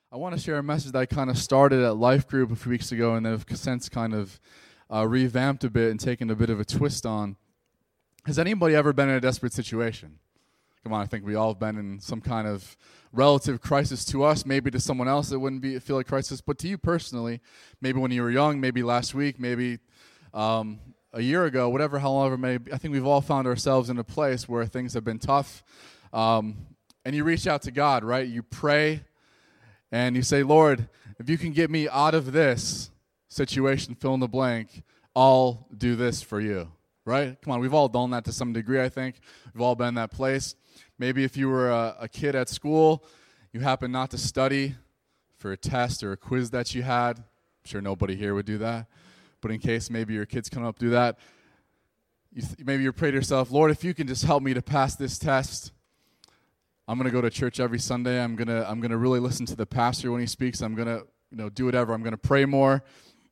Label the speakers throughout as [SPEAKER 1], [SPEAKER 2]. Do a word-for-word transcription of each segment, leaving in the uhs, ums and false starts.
[SPEAKER 1] I want to share a message that I kind of started at Life Group a few weeks ago and have since kind of uh, revamped a bit and taken a bit of a twist on. Has anybody ever been in a desperate situation? Come on, I think we all have been in some kind of relative crisis to us, maybe to someone else it wouldn't be feel like crisis, but to you personally, maybe when you were young, maybe last week, maybe um, a year ago, whatever, however, maybe. I think we've all found ourselves in a place where things have been tough, um, and you reach out to God, right? You pray, and you say, Lord, if you can get me out of this situation, fill in the blank, I'll do this for you, right? Come on, we've all done that to some degree, I think. We've all been in that place. Maybe if you were a, a kid at school, you happen not to study for a test or a quiz that you had. I'm sure nobody here would do that. But in case maybe your kids come up do that, you th- maybe you pray to yourself, Lord, if you can just help me to pass this test, I'm going to go to church every Sunday. I'm going to I'm going to really listen to the pastor when he speaks. I'm going to, you know, do whatever. I'm going to pray more.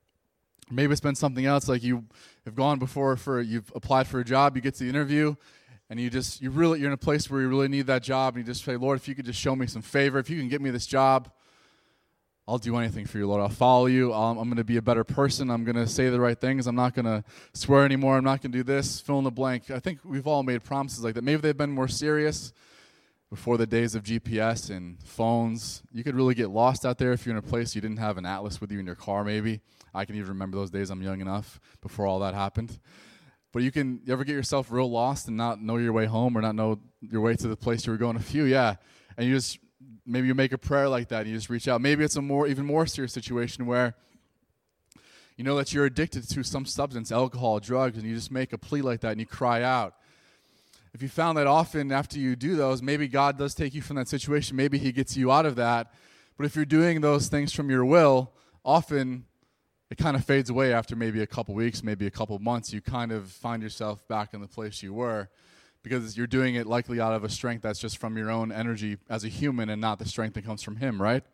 [SPEAKER 1] Maybe it's been something else, like you have gone before for, you've applied for a job, you get to the interview, and you just, you really, you're in a place where you really need that job, and you just say, Lord, if you could just show me some favor, if you can get me this job, I'll do anything for you, Lord. I'll follow you. I'll, I'm going to be a better person. I'm going to say the right things. I'm not going to swear anymore. I'm not going to do this. Fill in the blank. I think we've all made promises like that. Maybe they've been more serious. Before the days of G P S and phones, you could really get lost out there if you're in a place you didn't have an atlas with you in your car, maybe. I can even remember those days. I'm young enough before all that happened. But you can, you ever get yourself real lost and not know your way home or not know your way to the place you were going? A few, yeah. And you just, maybe you make a prayer like that and you just reach out. Maybe it's a more, even more serious situation where you know that you're addicted to some substance, alcohol, drugs, and you just make a plea like that and you cry out. If you found that often after you do those, maybe God does take you from that situation. Maybe he gets you out of that. But if you're doing those things from your will, often it kind of fades away after maybe a couple weeks, maybe a couple months. You kind of find yourself back in the place you were because you're doing it likely out of a strength that's just from your own energy as a human and not the strength that comes from him, right?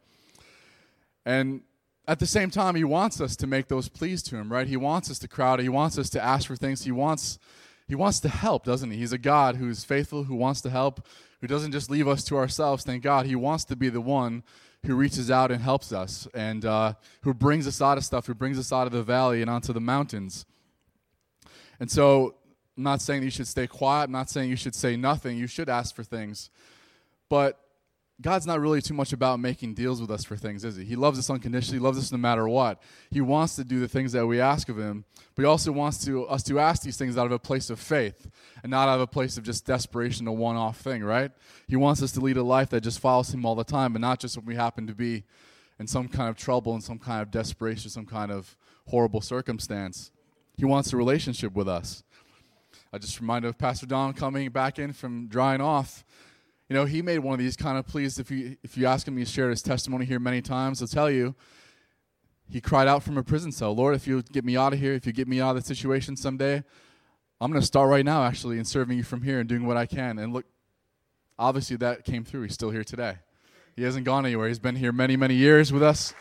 [SPEAKER 1] And at the same time, he wants us to make those pleas to him, right? He wants us to crowd. He wants us to ask for things. He wants He wants to help, doesn't he? He's a God who's faithful, who wants to help, who doesn't just leave us to ourselves. Thank God. He wants to be the one who reaches out and helps us and uh, who brings us out of stuff, who brings us out of the valley and onto the mountains. And so I'm not saying that you should stay quiet. I'm not saying you should say nothing. You should ask for things. But God's not really too much about making deals with us for things, is he? He loves us unconditionally. He loves us no matter what. He wants to do the things that we ask of him, but he also wants to us to ask these things out of a place of faith and not out of a place of just desperation, a one-off thing, right? He wants us to lead a life that just follows him all the time, but not just when we happen to be in some kind of trouble, in some kind of desperation, some kind of horrible circumstance. He wants a relationship with us. I just reminded of Pastor Don coming back in from drying off. You know, he made one of these kind of pleas. If you if you ask him, he's shared his testimony here many times. He'll tell you, he cried out from a prison cell, Lord, if you get me out of here, if you get me out of the situation someday, I'm going to start right now, actually, in serving you from here and doing what I can. And look, obviously that came through. He's still here today. He hasn't gone anywhere. He's been here many, many years with us.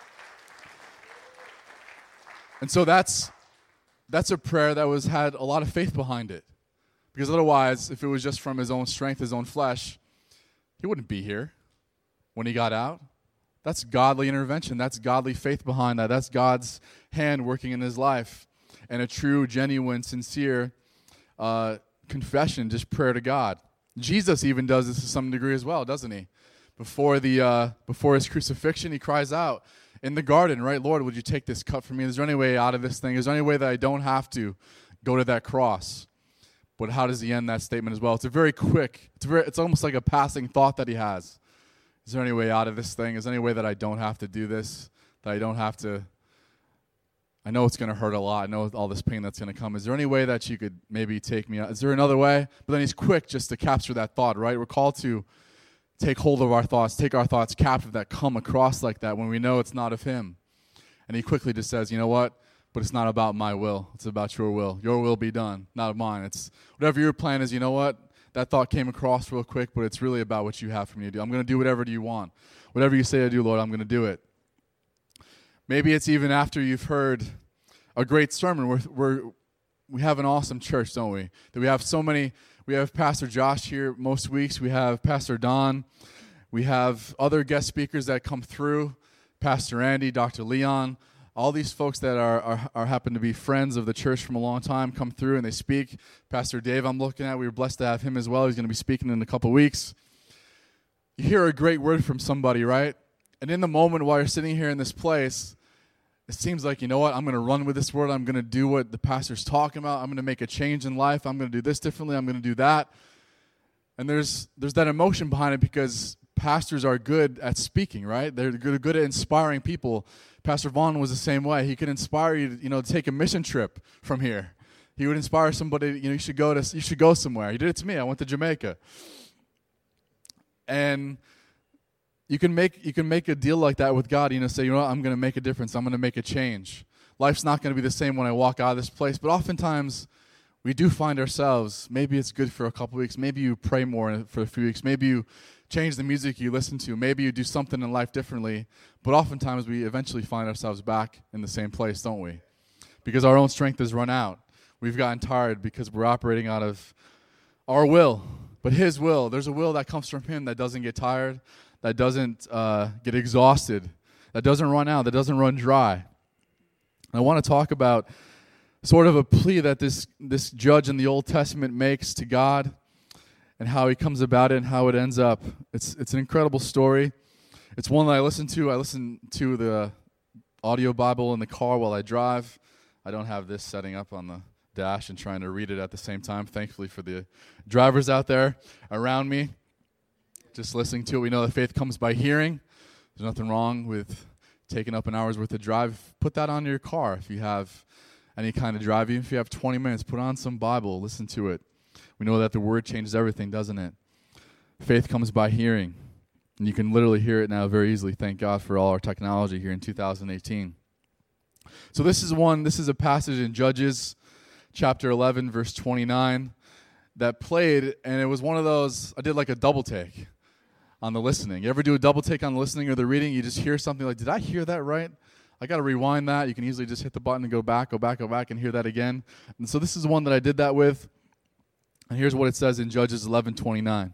[SPEAKER 1] And so that's that's a prayer that was had a lot of faith behind it. Because otherwise, if it was just from his own strength, his own flesh, he wouldn't be here when he got out. That's godly intervention. That's godly faith behind that. That's God's hand working in his life. And a true, genuine, sincere uh, confession, just prayer to God. Jesus even does this to some degree as well, doesn't he? Before the uh, before his crucifixion, he cries out in the garden, right? Lord, would you take this cup from me? Is there any way out of this thing? Is there any way that I don't have to go to that cross? But how does he end that statement as well? It's a very quick, it's very, it's almost like a passing thought that he has. Is there any way out of this thing? Is there any way that I don't have to do this? That I don't have to, I know it's going to hurt a lot. I know all this pain that's going to come. Is there any way that you could maybe take me out? Is there another way? But then he's quick just to capture that thought, right? We're called to take hold of our thoughts, take our thoughts captive that come across like that when we know it's not of him. And he quickly just says, you know what? But it's not about my will. It's about your will. Your will be done, not mine. It's whatever your plan is, you know what? That thought came across real quick, but it's really about what you have for me to do. I'm going to do whatever you want. Whatever you say to do, Lord, I'm going to do it. Maybe it's even after you've heard a great sermon. We're, we're, we have an awesome church, don't we? That we have so many. We have Pastor Josh here most weeks. We have Pastor Don. We have other guest speakers that come through, Pastor Andy, Doctor Leon, all these folks that are, are, are happen to be friends of the church from a long time come through and they speak. Pastor Dave I'm looking at, we were blessed to have him as well. He's going to be speaking in a couple weeks. You hear a great word from somebody, right? And in the moment while you're sitting here in this place, it seems like, you know what, I'm going to run with this word. I'm going to do what the pastor's talking about. I'm going to make a change in life. I'm going to do this differently. I'm going to do that. And there's there's that emotion behind it because pastors are good at speaking, right? They're good, good at inspiring people. Pastor Vaughn was the same way. He could inspire you, you know, to take a mission trip from here. He would inspire somebody, you know, you should go to, you should go somewhere. He did it to me. I went to Jamaica. And you can make you can make a deal like that with God, you know, say, you know what, I'm going to make a difference. I'm going to make a change. Life's not going to be the same when I walk out of this place. But oftentimes, we do find ourselves, maybe it's good for a couple weeks. Maybe you pray more for a few weeks. Maybe you change the music you listen to. Maybe you do something in life differently. But oftentimes, we eventually find ourselves back in the same place, don't we? Because our own strength has run out. We've gotten tired because we're operating out of our will. But His will, there's a will that comes from Him that doesn't get tired, that doesn't uh, get exhausted, that doesn't run out, that doesn't run dry. And I want to talk about sort of a plea that this, this judge in the Old Testament makes to God and how he comes about it and how it ends up. It's it's an incredible story. It's one that I listen to. I listen to the audio Bible in the car while I drive. I don't have this setting up on the dash and trying to read it at the same time. Thankfully for the drivers out there around me, just listening to it. We know that faith comes by hearing. There's nothing wrong with taking up an hour's worth of drive. Put that on your car if you have any kind of drive. Even if you have twenty minutes, put on some Bible, listen to it. We know that the Word changes everything, doesn't it? Faith comes by hearing. And you can literally hear it now very easily. Thank God for all our technology here in two thousand eighteen. So this is one, this is a passage in Judges chapter eleven, verse twenty-nine that played, and it was one of those, I did like a double take on the listening. You ever do a double take on the listening or the reading? You just hear something like, did I hear that right? I got to rewind that. You can easily just hit the button and go back, go back, go back, and hear that again. And so this is one that I did that with. And here's what it says in Judges eleven twenty-nine.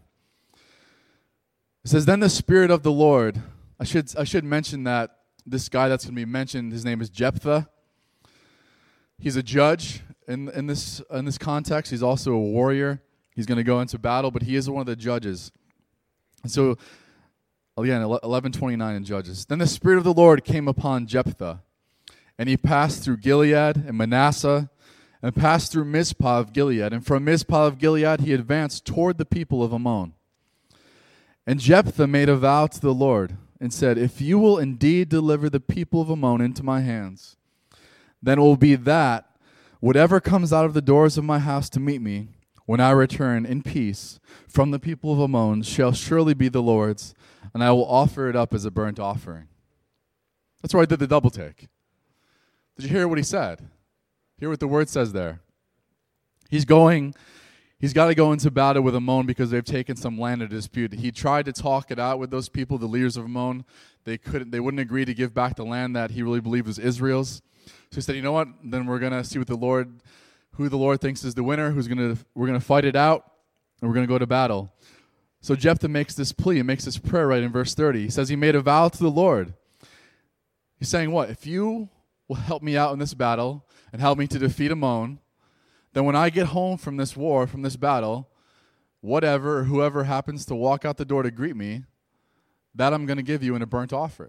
[SPEAKER 1] It says, then the Spirit of the Lord, I should I should mention that this guy that's going to be mentioned, his name is Jephthah. He's a judge in in this in this context. He's also a warrior. He's going to go into battle, but he is one of the judges. And so, again, eleven twenty-nine in Judges. Then the Spirit of the Lord came upon Jephthah, and he passed through Gilead and Manasseh, and passed through Mizpah of Gilead. And from Mizpah of Gilead he advanced toward the people of Ammon. And Jephthah made a vow to the Lord, and said, if you will indeed deliver the people of Ammon into my hands, then it will be that whatever comes out of the doors of my house to meet me, when I return in peace from the people of Ammon, shall surely be the Lord's, and I will offer it up as a burnt offering. That's where I did the double take. Did you hear what he said? Hear what the word says there. He's going, he's got to go into battle with Ammon because they've taken some land to dispute. He tried to talk it out with those people, the leaders of Ammon. They couldn't, they wouldn't agree to give back the land that he really believed was Israel's. So he said, you know what? Then we're going to see what the Lord, who the Lord thinks is the winner, who's going to, we're going to fight it out, and we're going to go to battle. So Jephthah makes this plea, makes this prayer right in verse thirty. He says he made a vow to the Lord. He's saying what? If you will help me out in this battle and help me to defeat Ammon, then when I get home from this war, from this battle, whatever, whoever happens to walk out the door to greet me, that I'm going to give you in a burnt offering.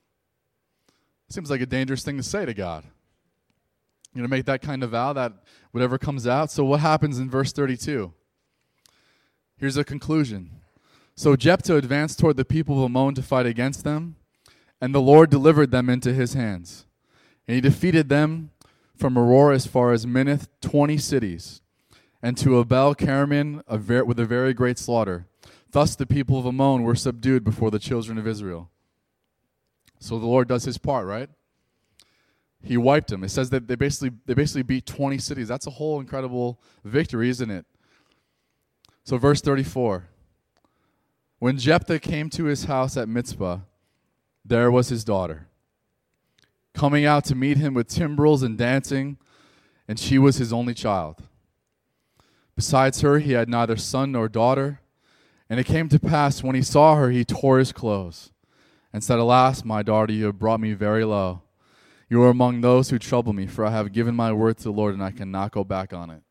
[SPEAKER 1] Seems like a dangerous thing to say to God. You're going to make that kind of vow that whatever comes out. So what happens in verse thirty-two? Here's a conclusion. So Jephthah advanced toward the people of Ammon to fight against them, and the Lord delivered them into his hands. And he defeated them from Aroer as far as Minnith, twenty cities, and to Abel Carmel a ver- with a very great slaughter. Thus the people of Ammon were subdued before the children of Israel. So the Lord does his part, right? He wiped them. It says that they basically they basically beat twenty cities. That's a whole incredible victory, isn't it? So verse thirty-four. When Jephthah came to his house at Mizpah, there was his daughter, coming out to meet him with timbrels and dancing, and she was his only child. Besides her, he had neither son nor daughter, And it came to pass, when he saw her, he tore his clothes and said, Alas, my daughter, you have brought me very low. You are among those who trouble me, for I have given my word to the Lord, and I cannot go back on it.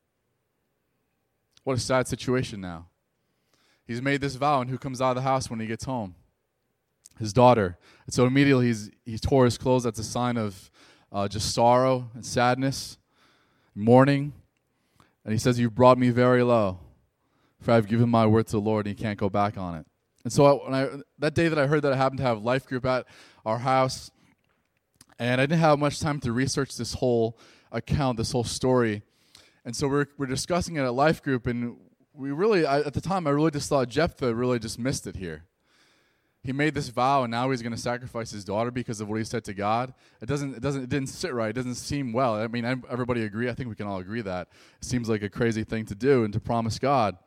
[SPEAKER 1] What a sad situation now. He's made this vow, and who comes out of the house when he gets home? His daughter. And so immediately he's, he tore his clothes. That's a sign of uh, just sorrow and sadness, mourning. And he says, You've brought me very low, for I've given my word to the Lord, and he can't go back on it. And so I, when I, that day that I heard that, I happened to have life group at our house, and I didn't have much time to research this whole account, this whole story. And so we're we're discussing it at life group, and we really, I, at the time, I really just thought Jephthah really just missed it here. He made this vow, and now he's going to sacrifice his daughter because of what he said to God. It doesn't, it doesn't, it didn't sit right. It doesn't seem well. I mean, everybody agree. I think we can all agree that it seems like a crazy thing to do and to promise God.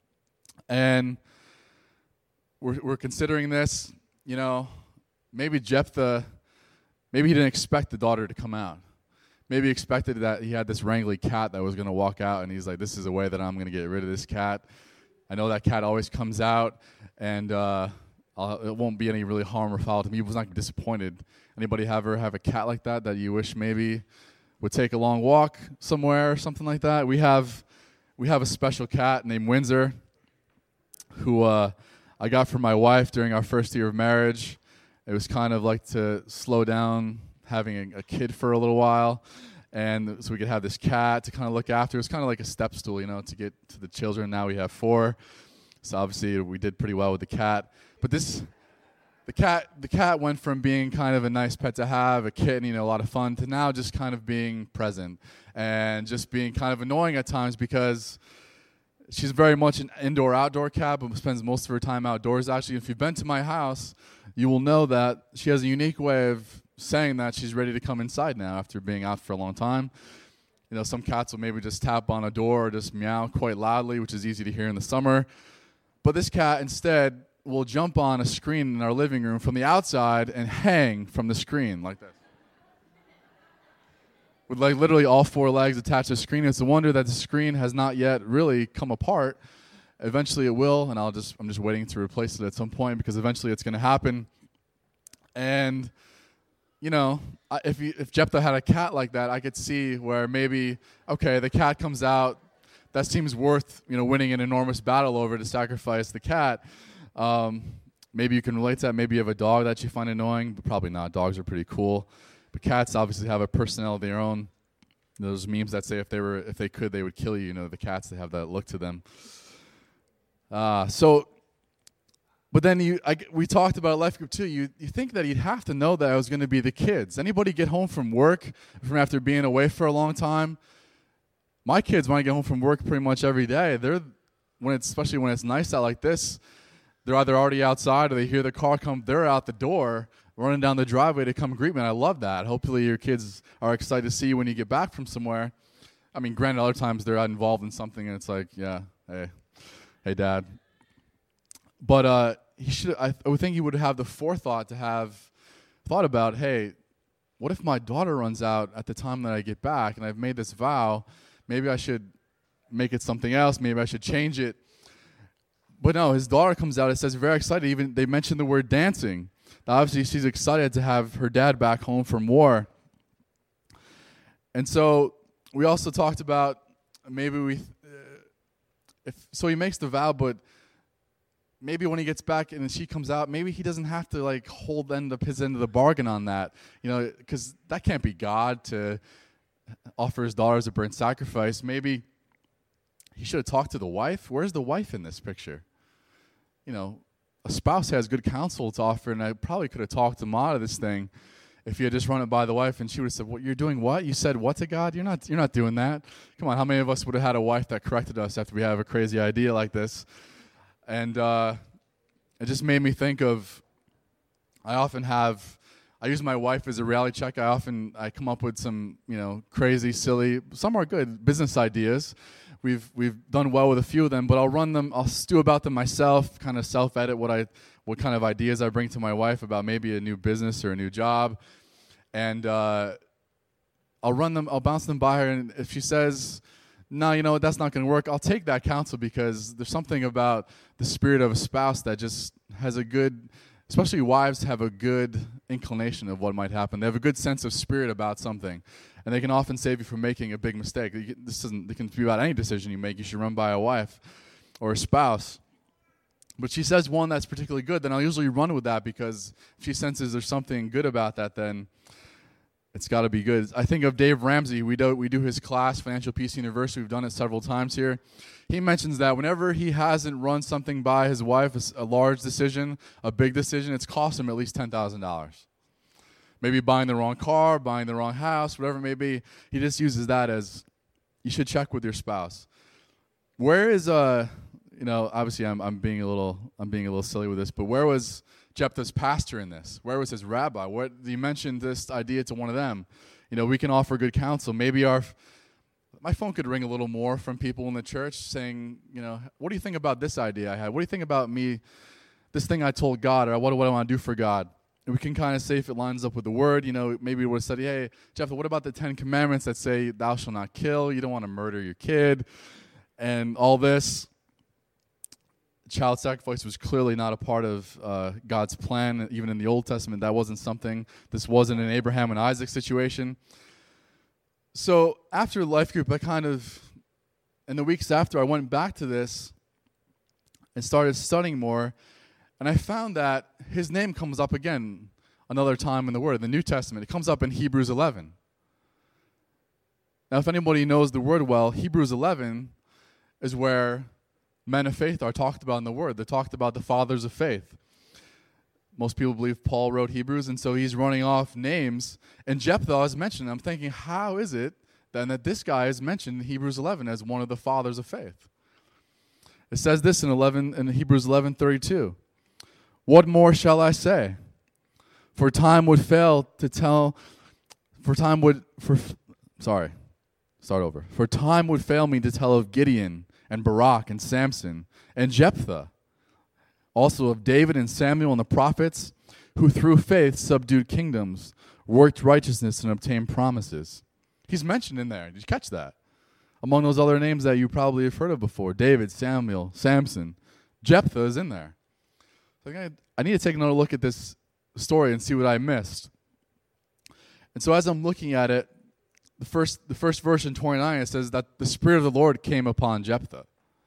[SPEAKER 1] And we're we're considering this. You know, maybe Jephthah, maybe he didn't expect the daughter to come out. Maybe he expected that he had this wrangly cat that was going to walk out, and he's like, "This is a way that I'm going to get rid of this cat. I know that cat always comes out, and." Uh, Uh, it won't be any really harm or foul to me. He was not disappointed. Anybody ever have a cat like that that you wish maybe would take a long walk somewhere or something like that? We have we have a special cat named Windsor who uh, I got for my wife during our first year of marriage. It was kind of like to slow down having a, a kid for a little while, and so we could have this cat to kind of look after. It was kind of like a step stool, you know, to get to the children. Now we have four, so obviously we did pretty well with the cat. But this, the cat, the cat went from being kind of a nice pet to have, a kitten, you know, a lot of fun, to now just kind of being present and just being kind of annoying at times because she's very much an indoor-outdoor cat, but spends most of her time outdoors. Actually, if you've been to my house, you will know that she has a unique way of saying that she's ready to come inside now after being out for a long time. You know, some cats will maybe just tap on a door or just meow quite loudly, which is easy to hear in the summer. But this cat instead will jump on a screen in our living room from the outside and hang from the screen like this. With like literally all four legs attached to the screen. It's a wonder that the screen has not yet really come apart. Eventually it will, and I'll just I'm just waiting to replace it at some point because eventually it's going to happen. And you know, if you, if Jephthah had a cat like that, I could see where maybe okay, the cat comes out, that seems worth, you know, winning an enormous battle over to sacrifice the cat. Um, maybe you can relate to that. Maybe you have a dog that you find annoying, but probably not. Dogs are pretty cool. But cats obviously have a personality of their own. Those memes that say if they were, if they could, they would kill you. You know, the cats, they have that look to them. Uh, so, but then you, I, we talked about life group too. You, you think that you'd have to know that I was going to be the kids. Anybody get home from work from after being away for a long time? My kids, when I get home from work pretty much every day, they're when it's especially when it's nice out like this. They're either already outside or they hear the car come. They're out the door, running down the driveway to come greet me. And I love that. Hopefully your kids are excited to see you when you get back from somewhere. I mean, granted, other times they're involved in something, and it's like, yeah, hey, hey, Dad. But uh, he should. I, I would think he would have the forethought to have thought about, hey, what if my daughter runs out at the time that I get back, and I've made this vow? Maybe I should make it something else. Maybe I should change it. But no, his daughter comes out. It says very excited. Even they mentioned the word dancing. Now, obviously, she's excited to have her dad back home from war. And so we also talked about maybe we, uh, if so he makes the vow, but maybe when he gets back and she comes out, maybe he doesn't have to like hold end up his end of the bargain on that, you know, because that can't be God to offer his daughter as a burnt sacrifice. Maybe he should have talked to the wife. Where's the wife in this picture? You know, a spouse has good counsel to offer, and I probably could have talked him out of this thing if you had just run it by the wife, and she would have said, "What you're doing? What you said? What to God? You're not. You're not doing that. Come on, how many of us would have had a wife that corrected us after we have a crazy idea like this?" And uh, it just made me think of. I often have. I use my wife as a reality check. I often I come up with some, you know, crazy, silly. Some are good business ideas. We've we've done well with a few of them, but I'll run them. I'll stew about them myself, kind of self-edit what I, what kind of ideas I bring to my wife about maybe a new business or a new job, and uh, I'll run them. I'll bounce them by her, and if she says no, you know what, that's not going to work. I'll take that counsel because there's something about the spirit of a spouse that just has a good, especially wives have a good inclination of what might happen. They have a good sense of spirit about something, and they can often save you from making a big mistake. You can, this isn't, it can be about any decision you make. You should run by a wife or a spouse. But she says one that's particularly good, then I'll usually run with that because if she senses there's something good about that, then it's got to be good. I think of Dave Ramsey. We do we do his class, Financial Peace University. We've done it several times here. He mentions that whenever he hasn't run something by his wife, a, a large decision, a big decision, it's cost him at least ten thousand dollars. Maybe buying the wrong car, buying the wrong house, whatever it may be. He just uses that as, you should check with your spouse. Where is, uh, you know, obviously I'm I'm being a little I'm being a little silly with this, but where was Jephthah's pastor in this? Where was his rabbi? What, you mentioned this idea to one of them. You know, we can offer good counsel. Maybe our, my phone could ring a little more from people in the church saying, you know, what do you think about this idea I had? What do you think about me, this thing I told God, or what, what do I want to do for God? And we can kind of say if it lines up with the word. You know, maybe we would have said, hey, Jephthah, what about the Ten Commandments that say thou shalt not kill, you don't want to murder your kid, and all this. Child sacrifice was clearly not a part of uh, God's plan, even in the Old Testament. That wasn't something. This wasn't an Abraham and Isaac situation. So after Life Group, I kind of, in the weeks after, I went back to this and started studying more, and I found that his name comes up again another time in the Word, the New Testament. It comes up in Hebrews eleven. Now, if anybody knows the Word well, Hebrews eleven is where men of faith are talked about in the Word. They're talked about the fathers of faith. Most people believe Paul wrote Hebrews, and so he's running off names. And Jephthah is mentioned. I'm thinking, how is it then that this guy is mentioned in Hebrews eleven as one of the fathers of faith? It says this in eleven in Hebrews eleven thirty-two. What more shall I say? For time would fail to tell. For time would for sorry, start over. For time would fail me to tell of Gideon and Barak and Samson and Jephthah, also of David and Samuel and the prophets, who through faith subdued kingdoms, worked righteousness, and obtained promises. He's mentioned in there. Did you catch that? Among those other names that you probably have heard of before, David, Samuel, Samson, Jephthah is in there. So I need to take another look at this story and see what I missed. And so as I'm looking at it, The first, the first verse in twenty-nine, it says that the Spirit of the Lord came upon Jephthah.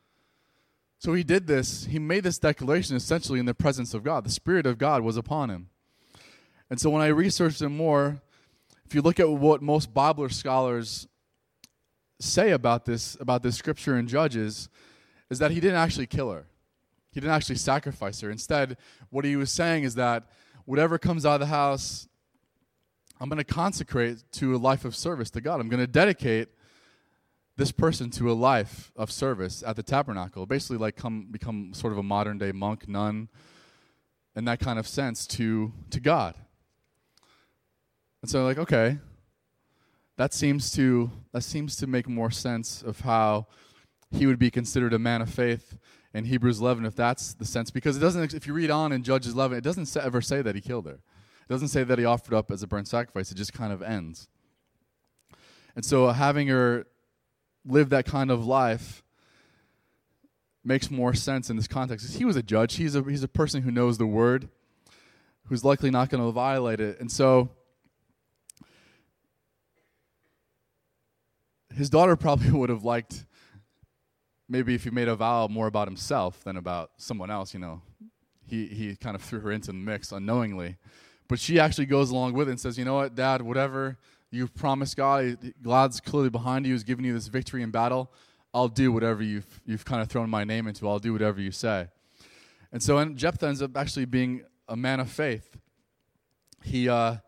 [SPEAKER 1] So he did this, he made this declaration essentially in the presence of God. The Spirit of God was upon him. And so when I researched it more, if you look at what most Bible scholars say about this, about this scripture in Judges, is that he didn't actually kill her. He didn't actually sacrifice her. Instead, what he was saying is that whatever comes out of the house, I'm going to consecrate to a life of service to God. I'm going to dedicate this person to a life of service at the tabernacle. Basically, like come become sort of a modern day monk, nun, in that kind of sense to to God. And so, like, okay, that seems to that seems to make more sense of how he would be considered a man of faith in Hebrews eleven, if that's the sense, because it doesn't. If you read on in Judges eleven, it doesn't ever say that he killed her. It doesn't say that he offered up as a burnt sacrifice. It just kind of ends. And so having her live that kind of life makes more sense in this context. He was a judge. He's a, he's a person who knows the word, who's likely not going to violate it. And so his daughter probably would have liked, maybe if he made a vow more about himself than about someone else, you know. He, he kind of threw her into the mix unknowingly. But she actually goes along with it and says, you know what, Dad, whatever you've promised God, God's clearly behind you, He's giving you this victory in battle. I'll do whatever you've, you've kind of thrown my name into. I'll do whatever you say. And so and Jephthah ends up actually being a man of faith. He uh,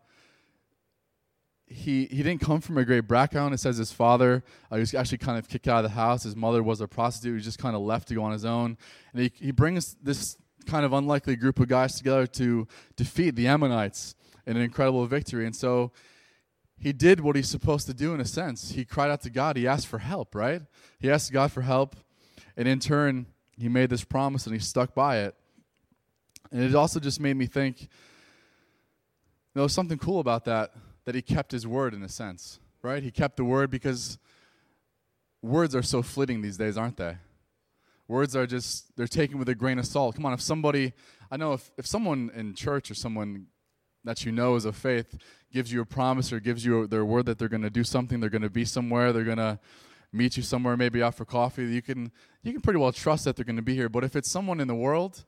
[SPEAKER 1] he he didn't come from a great background. It says his father uh, he was actually kind of kicked out of the house. His mother was a prostitute. He was just kind of left to go on his own. And he, he brings this kind of unlikely group of guys together to defeat the Ammonites in an incredible victory. And so he did what he's supposed to do in a sense. He cried out to God. He asked for help, right? He asked God for help, and in turn, he made this promise, and he stuck by it. And it also just made me think, there was something cool about that, that he kept his word in a sense, right? He kept the word because words are so fleeting these days, aren't they? Words are just, they're taken with a grain of salt. Come on, if somebody, I know if, if someone in church or someone that you know is of faith gives you a promise or gives you their word that they're going to do something, they're going to be somewhere, they're going to meet you somewhere, maybe out for coffee, you can you can pretty well trust that they're going to be here. But if it's someone in the world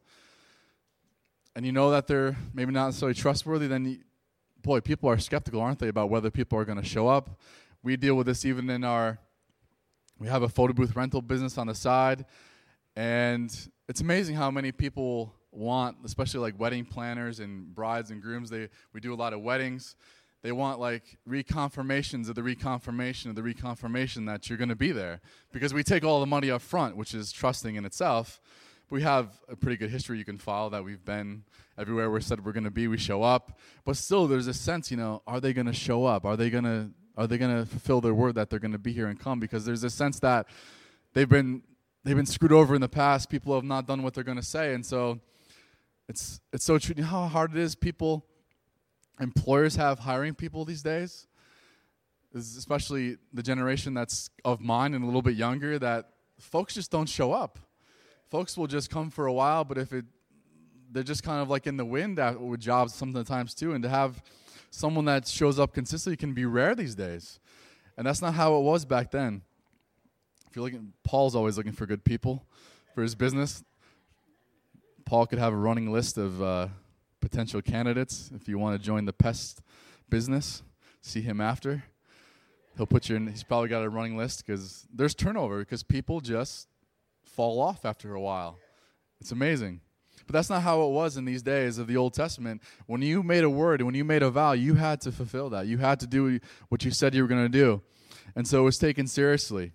[SPEAKER 1] and you know that they're maybe not necessarily trustworthy, then, you, boy, people are skeptical, aren't they, about whether people are going to show up. We deal with this even in our, we have a photo booth rental business on the side, and it's amazing how many people want, especially like wedding planners and brides and grooms, they we do a lot of weddings. They want like reconfirmations of the reconfirmation of the reconfirmation that you're going to be there, because we take all the money up front, which is trusting in itself. We have a pretty good history you can follow that we've been everywhere we said we're going to be, we show up. But still there's a sense, you know, are they going to show up? Are they going to are they going to fulfill their word that they're going to be here and come? Because there's a sense that they've been they've been screwed over in the past. People have not done what they're going to say, and so It's it's so true. You know how hard it is people, employers have hiring people these days? This is especially the generation that's of mine and a little bit younger, that folks just don't show up. Folks will just come for a while, but if it, they're just kind of like in the wind with jobs sometimes too, and to have someone that shows up consistently can be rare these days. And that's not how it was back then. If you're looking, Paul's always looking for good people for his business. Paul could have a running list of uh, potential candidates. If you want to join the pest business, see him after. He'll put you in. He's probably got a running list because there's turnover, because people just fall off after a while. It's amazing. But that's not how it was in these days of the Old Testament. When you made a word, when you made a vow, you had to fulfill that. You had to do what you said you were going to do. And so it was taken seriously.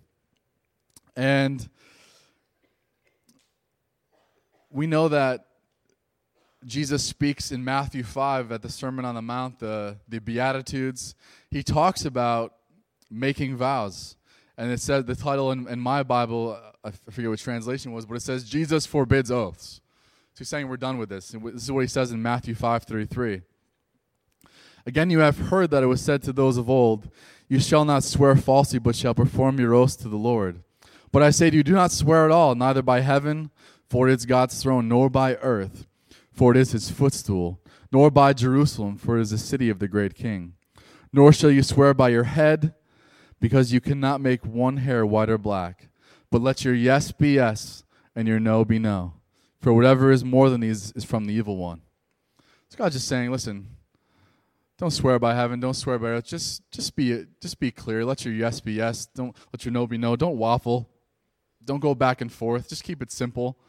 [SPEAKER 1] And we know that Jesus speaks in Matthew five at the Sermon on the Mount, the, the Beatitudes. He talks about making vows. And it said, the title in, in my Bible, I forget what translation was, but it says, Jesus forbids oaths. So he's saying we're done with this. And this is what he says in Matthew five thirty-three. Again, you have heard that it was said to those of old, you shall not swear falsely, but shall perform your oaths to the Lord. But I say to you, do not swear at all, neither by heaven, for it is God's throne, nor by earth, for it is his footstool, nor by Jerusalem, for it is the city of the great king. Nor shall you swear by your head, because you cannot make one hair white or black. But let your yes be yes, and your no be no. For whatever is more than these is from the evil one. So God's just saying, listen, don't swear by heaven, don't swear by earth. Just, just be, just be clear. Let your yes be yes. Don't let your no be no. Don't waffle. Don't go back and forth. Just keep it simple.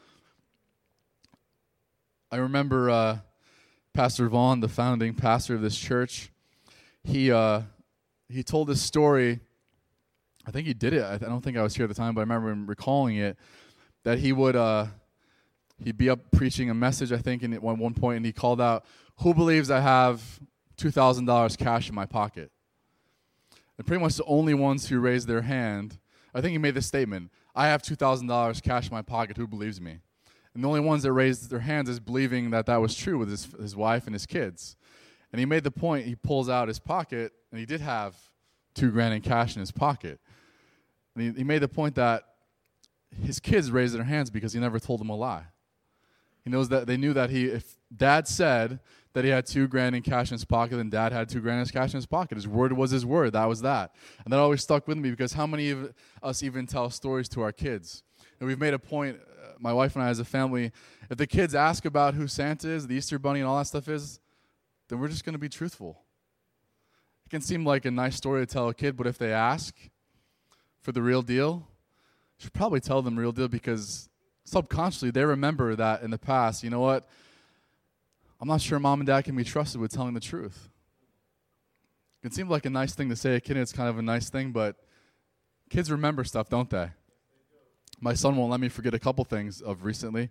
[SPEAKER 1] I remember uh, Pastor Vaughn, the founding pastor of this church. He uh, he told this story. I think he did it. I don't think I was here at the time, but I remember him recalling it. That he would uh, he'd be up preaching a message, I think, in at one point, and he called out, "Who believes I have two thousand dollars cash in my pocket?" And pretty much the only ones who raised their hand, I think he made this statement: "I have two thousand dollars cash in my pocket. Who believes me?" And the only ones that raised their hands is believing that that was true with his his wife and his kids. And he made the point, he pulls out his pocket, and he did have two grand in cash in his pocket. And he, he made the point that his kids raised their hands because he never told them a lie. He knows that they knew that he, if dad said that he had two grand in cash in his pocket, then dad had two grand in cash in his pocket. His word was his word. That was that. And that always stuck with me, because how many of us even tell stories to our kids? And we've made a point, uh, my wife and I as a family, if the kids ask about who Santa is, the Easter Bunny and all that stuff is, then we're just going to be truthful. It can seem like a nice story to tell a kid, but if they ask for the real deal, you should probably tell them the real deal, because subconsciously they remember that in the past, you know what, I'm not sure mom and dad can be trusted with telling the truth. It can seem like a nice thing to say a kid, it's kind of a nice thing, but kids remember stuff, don't they? My son won't let me forget a couple things of recently.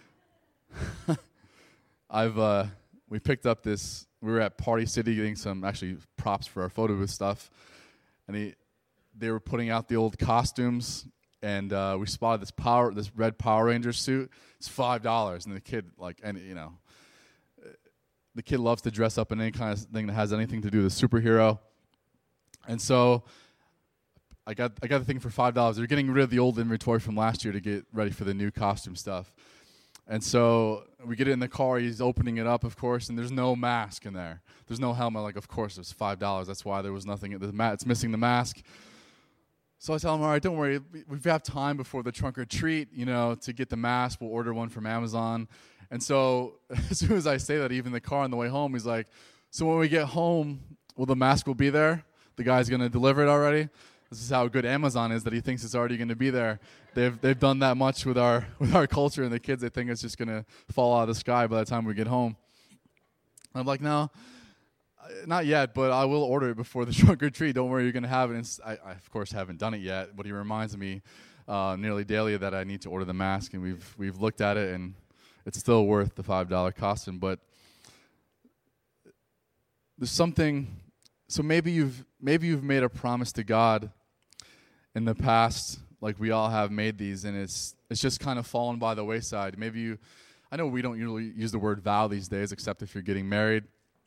[SPEAKER 1] I've uh, we picked up this. We were at Party City getting some actually props for our photo booth stuff, and he, they were putting out the old costumes, and uh, we spotted this power, this red Power Ranger suit. It's five dollars, and the kid like, and you know, the kid loves to dress up in any kind of thing that has anything to do with a superhero, and so I got I got the thing for five dollars. They're getting rid of the old inventory from last year to get ready for the new costume stuff. And so we get it in the car. He's opening it up, of course, and there's no mask in there. There's no helmet. Like, of course, it's five dollars. That's why there was nothing. The ma- it's missing the mask. So I tell him, all right, don't worry. We have time before the trunk or treat, you know, to get the mask. We'll order one from Amazon. And so as soon as I say that, even in the car on the way home, he's like, so when we get home, will the mask will be there? The guy's going to deliver it already? This is how good Amazon is, that he thinks it's already going to be there. They've they've done that much with our with our culture and the kids. They think it's just going to fall out of the sky by the time we get home. And I'm like, no, not yet, but I will order it before the trunk or treat. Don't worry, you're going to have it. And I, I, of course, haven't done it yet, but he reminds me uh, nearly daily that I need to order the mask, and we've we've looked at it, and it's still worth the five dollars costume. But there's something. So maybe you've maybe you've made a promise to God in the past, like we all have made these, and it's it's just kind of fallen by the wayside. Maybe you, I know we don't usually use the word vow these days, except if you're getting married.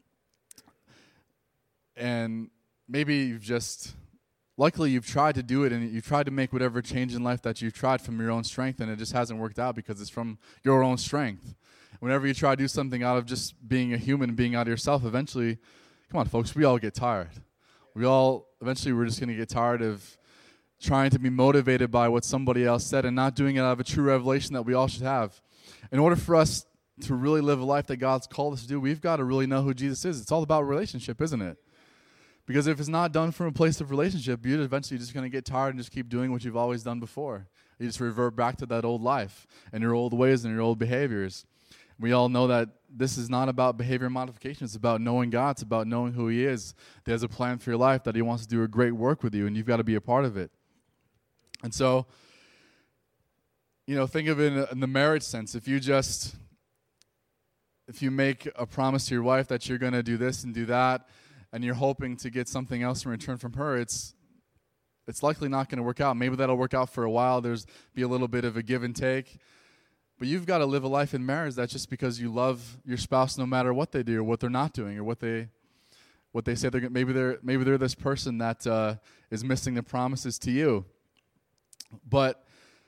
[SPEAKER 1] And maybe you've just, luckily you've tried to do it, and you've tried to make whatever change in life that you've tried from your own strength, and it just hasn't worked out because it's from your own strength. Whenever you try to do something out of just being a human and being out of yourself, eventually, come on, folks, we all get tired. We all, eventually we're just going to get tired of trying to be motivated by what somebody else said and not doing it out of a true revelation that we all should have. In order for us to really live a life that God's called us to do, we've got to really know who Jesus is. It's all about relationship, isn't it? Because if it's not done from a place of relationship, you're eventually just going to get tired and just keep doing what you've always done before. You just revert back to that old life and your old ways and your old behaviors. We all know that this is not about behavior modification. It's about knowing God. It's about knowing who He is. There's a plan for your life, that He wants to do a great work with you, and you've got to be a part of it. And so, you know, think of it in, in the marriage sense. If you just, if you make a promise to your wife that you're going to do this and do that, and you're hoping to get something else in return from her, it's it's likely not going to work out. Maybe that'll work out for a while. There's be a little bit of a give and take. But you've got to live a life in marriage that's just because you love your spouse no matter what they do or what they're not doing or what they what they say they're maybe they're maybe they're this person that uh, is missing the promises to you. But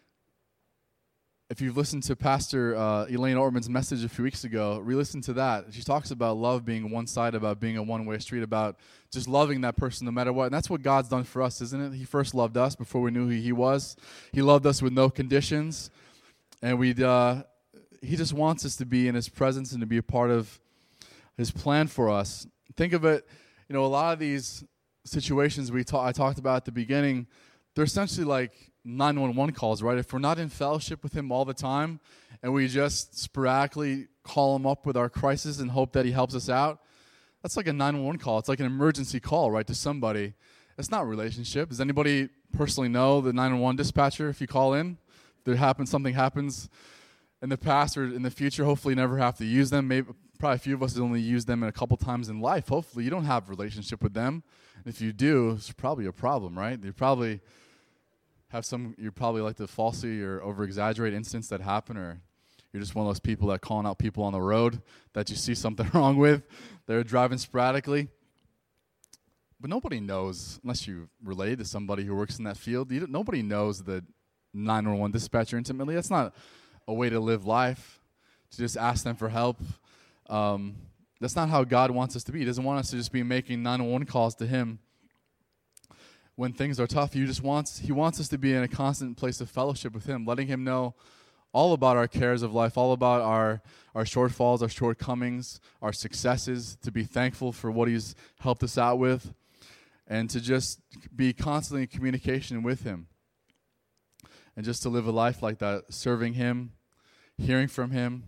[SPEAKER 1] if you've listened to Pastor uh, Elaine Ortman's message a few weeks ago, re-listen to that. She talks about love being one-sided, about being a one-way street, about just loving that person no matter what. And that's what God's done for us, isn't it? He first loved us before we knew who He was. He loved us with no conditions. And we'd, uh, He just wants us to be in His presence and to be a part of His plan for us. Think of it, you know, a lot of these situations we ta- I talked about at the beginning, they're essentially like nine one one calls, right? If we're not in fellowship with Him all the time and we just sporadically call Him up with our crisis and hope that He helps us out, that's like a nine one one call. It's like an emergency call, right, to somebody. It's not a relationship. Does anybody personally know the nine one one dispatcher if you call in? There happens, something happens in the past or in the future, hopefully you never have to use them. Maybe probably a few of us only use them a couple times in life. Hopefully you don't have a relationship with them. And if you do, it's probably a problem, right? You probably have some, you probably like to falsely or over-exaggerate incidents that happen, or you're just one of those people that calling out people on the road that you see something wrong with. They're driving sporadically. But nobody knows, unless you relate to somebody who works in that field, you don't, nobody knows the nine one one dispatcher intimately. That's not a way to live life, to just ask them for help. Um, that's not how God wants us to be. He doesn't want us to just be making nine one one calls to Him when things are tough. He just wants, He wants us to be in a constant place of fellowship with Him, letting Him know all about our cares of life, all about our, our shortfalls, our shortcomings, our successes, to be thankful for what He's helped us out with, and to just be constantly in communication with Him. And just to live a life like that, serving Him, hearing from Him.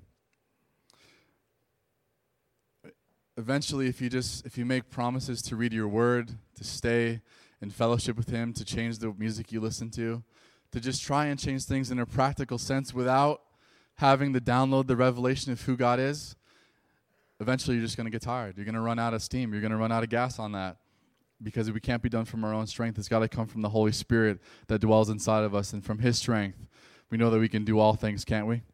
[SPEAKER 1] Eventually, if you just if you make promises to read your word, to stay in fellowship with Him, to change the music you listen to, to just try and change things in a practical sense without having to download the revelation of who God is, eventually you're just going to get tired. You're going to run out of steam. You're going to run out of gas on that. Because we can't be done from our own strength. It's got to come from the Holy Spirit that dwells inside of us. And from His strength, we know that we can do all things, can't we?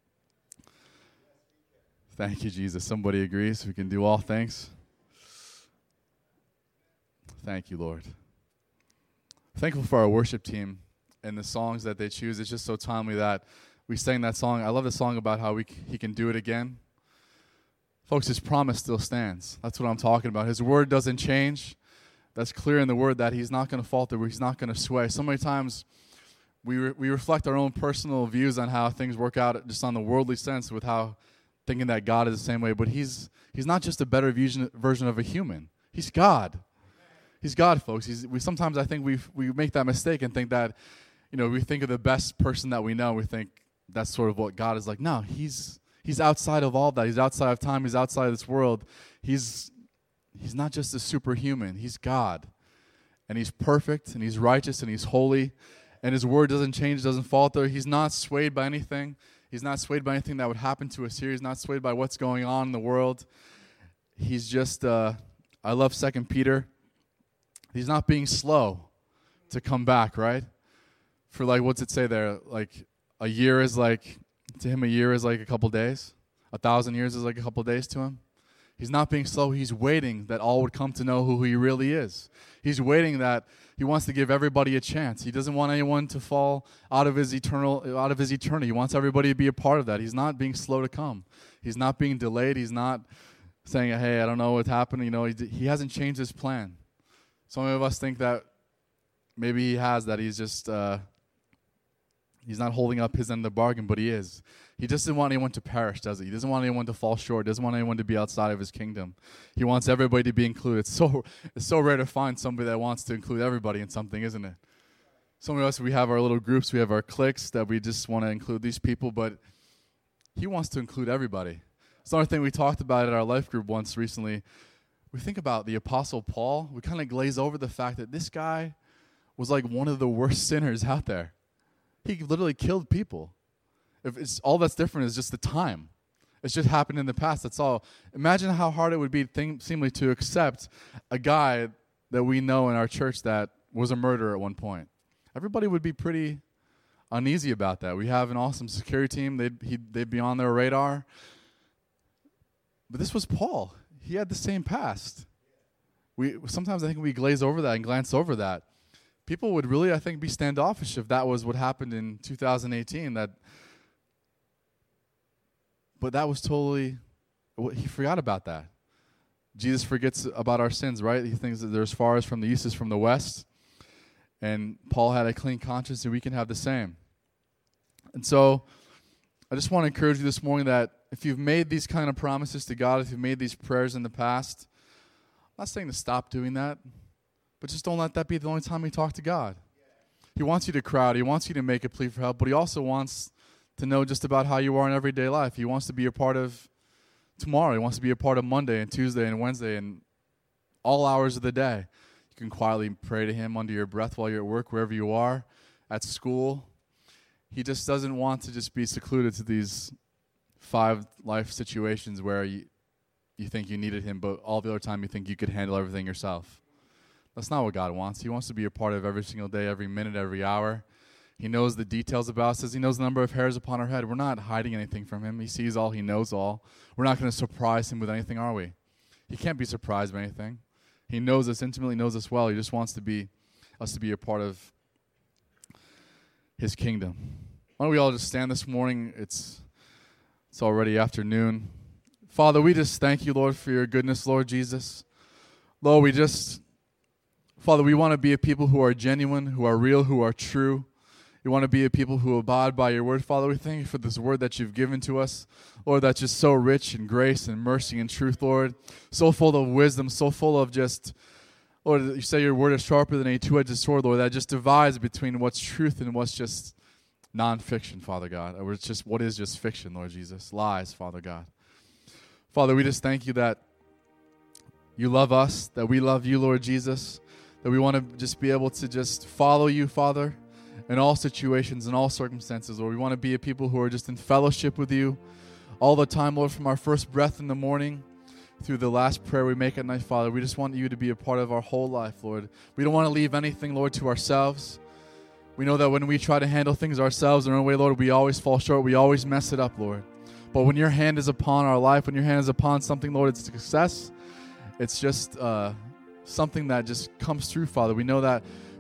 [SPEAKER 1] Thank you, Jesus. Somebody agrees we can do all things. Thank you, Lord. thankful for our worship team and the songs that they choose. It's just so timely that we sang that song. I love the song about how we c- he can do it again. Folks, his promise still stands. That's what I'm talking about. His word doesn't change. That's clear in the word that he's not going to falter, he's not going to sway. So many times we re- we reflect our own personal views on how things work out just on the worldly sense with how thinking that God is the same way. But he's he's not just a better vision, version of a human. He's God. He's God, folks. He's, we sometimes I think we we make that mistake and think that, you know, we think of the best person that we know. We think that's sort of what God is like. No, he's he's outside of all that. He's outside of time. He's outside of this world. He's he's not just a superhuman. He's God, and he's perfect, and he's righteous, and he's holy, and his word doesn't change, doesn't falter. He's not swayed by anything. He's not swayed by anything that would happen to us here. He's not swayed by what's going on in the world. He's just. Uh, I love Second Peter. He's not being slow to come back, right? For like, what's it say there? Like, a year is like, to him a year is like a couple days. A thousand years is like a couple days to him. He's not being slow. He's waiting that all would come to know who he really is. He's waiting that he wants to give everybody a chance. He doesn't want anyone to fall out of his eternal, out of his eternity. He wants everybody to be a part of that. He's not being slow to come. He's not being delayed. He's not saying, hey, I don't know what's happening. You know, he, he hasn't changed his plan. Some of us think that maybe he has, that he's just, uh, he's not holding up his end of the bargain, but he is. He doesn't want anyone to perish, does he? He doesn't want anyone to fall short. He doesn't want anyone to be outside of his kingdom. He wants everybody to be included. It's so, it's so rare to find somebody that wants to include everybody in something, isn't it? Some of us, we have our little groups, we have our cliques that we just want to include these people, but he wants to include everybody. It's another thing we talked about at our life group once recently. We think about the Apostle Paul, we kind of glaze over the fact that this guy was like one of the worst sinners out there. He literally killed people. If it's all that's different is just the time. It's just happened in the past, that's all. Imagine how hard it would be, think, seemingly, to accept a guy that we know in our church that was a murderer at one point. Everybody would be pretty uneasy about that. We have an awesome security team. They'd, he'd, they'd be on their radar. But this was Paul. He had the same past. We sometimes I think we glaze over that and glance over that. People would really, I think, be standoffish if that was what happened in two thousand eighteen. That, but that was totally, he forgot about that. Jesus forgets about our sins, right? He thinks that they're as far as from the east as from the west. And Paul had a clean conscience, and we can have the same. And so I just want to encourage you this morning that if you've made these kind of promises to God, if you've made these prayers in the past, I'm not saying to stop doing that, but just don't let that be the only time you talk to God. He wants you to cry out. He wants you to make a plea for help, but he also wants to know just about how you are in everyday life. He wants to be a part of tomorrow. He wants to be a part of Monday and Tuesday and Wednesday and all hours of the day. You can quietly pray to him under your breath while you're at work, wherever you are, at school. He just doesn't want to just be secluded to these five life situations where you, you think you needed him, but all the other time you think you could handle everything yourself. That's not what God wants. He wants to be a part of every single day, every minute, every hour. He knows the details about us. He knows the number of hairs upon our head. We're not hiding anything from him. He sees all. He knows all. We're not going to surprise him with anything, are we? He can't be surprised by anything. He knows us intimately, knows us well. He just wants to be us to be a part of his kingdom. Why don't we all just stand this morning? It's it's already afternoon. Father, we just thank you, Lord, for your goodness, Lord Jesus. Lord, we just, Father, we want to be a people who are genuine, who are real, who are true. We want to be a people who abide by your word. Father, we thank you for this word that you've given to us. Lord, that's just so rich in grace and mercy and truth, Lord. So full of wisdom, so full of just, Lord, you say your word is sharper than a two-edged sword, Lord, that just divides between what's truth and what's just non-fiction, Father God. Or it's just what is just fiction, Lord Jesus. Lies, Father God. Father, we just thank you that you love us, that we love you, Lord Jesus, that we want to just be able to just follow you, Father, in all situations, in all circumstances, Lord. We want to be a people who are just in fellowship with you all the time, Lord, from our first breath in the morning through the last prayer we make at night, Father. We just want you to be a part of our whole life, Lord. We don't want to leave anything, Lord, to ourselves. We know that when we try to handle things ourselves in our own way, Lord, we always fall short. We always mess it up, Lord. But when your hand is upon our life, when your hand is upon something, Lord, it's success. It's just uh, something that just comes through, Father. We know that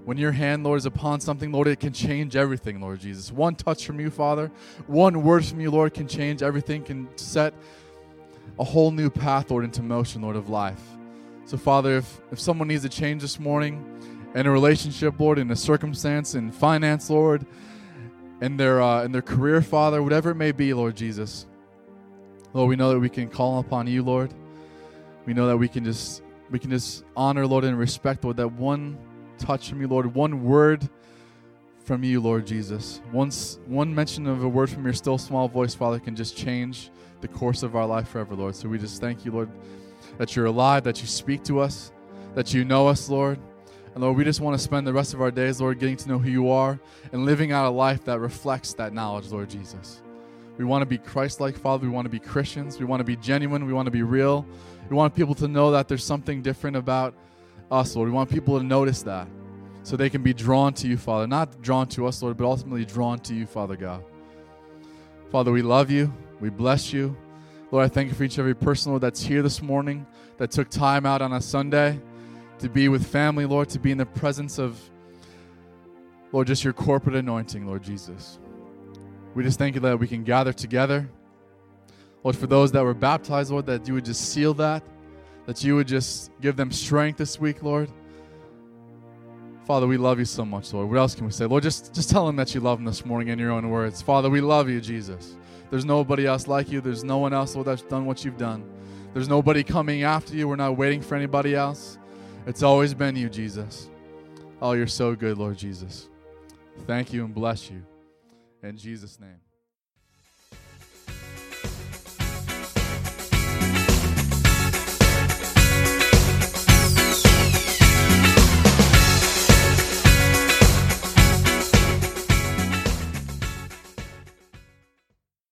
[SPEAKER 1] When your hand, Lord, is upon something, Lord, it can change everything, Lord Jesus. One touch from you, Father, one word from you, Lord, can change everything, can set a whole new path, Lord, into motion, Lord, of life. So, Father, if, if someone needs a change this morning in a relationship, Lord, in a circumstance, in finance, Lord, in their, uh, in their career, Father, whatever it may be, Lord Jesus, Lord, we know that we can call upon you, Lord. We know that we can just we can just honor, Lord, and respect, Lord, that one touch from you, Lord, one word from you, Lord Jesus. Once one mention of a word from your still small voice, Father, can just change the course of our life forever, Lord. So we just thank you, Lord, that you're alive, that you speak to us, that you know us, Lord. And Lord, we just want to spend the rest of our days, Lord, getting to know who you are and living out a life that reflects that knowledge, Lord Jesus. We want to be Christ-like, Father. We want to be Christians. We want to be genuine. We want to be real. We want people to know that there's something different about us, Lord. We want people to notice that so they can be drawn to you, Father. Not drawn to us, Lord, but ultimately drawn to you, Father God. Father, we love you. We bless you. Lord, I thank you for each and every person, Lord, that's here this morning, that took time out on a Sunday to be with family, Lord, to be in the presence of, Lord, just your corporate anointing, Lord Jesus. We just thank you that we can gather together. Lord, for those that were baptized, Lord, that you would just seal that, that you would just give them strength this week, Lord. Father, we love you so much, Lord. What else can we say? Lord, just, just tell them that you love them this morning in your own words. Father, we love you, Jesus. There's nobody else like you. There's no one else, Lord, that's done what you've done. There's nobody coming after you. We're not waiting for anybody else. It's always been you, Jesus. Oh, you're so good, Lord Jesus. Thank you and bless you. In Jesus' name.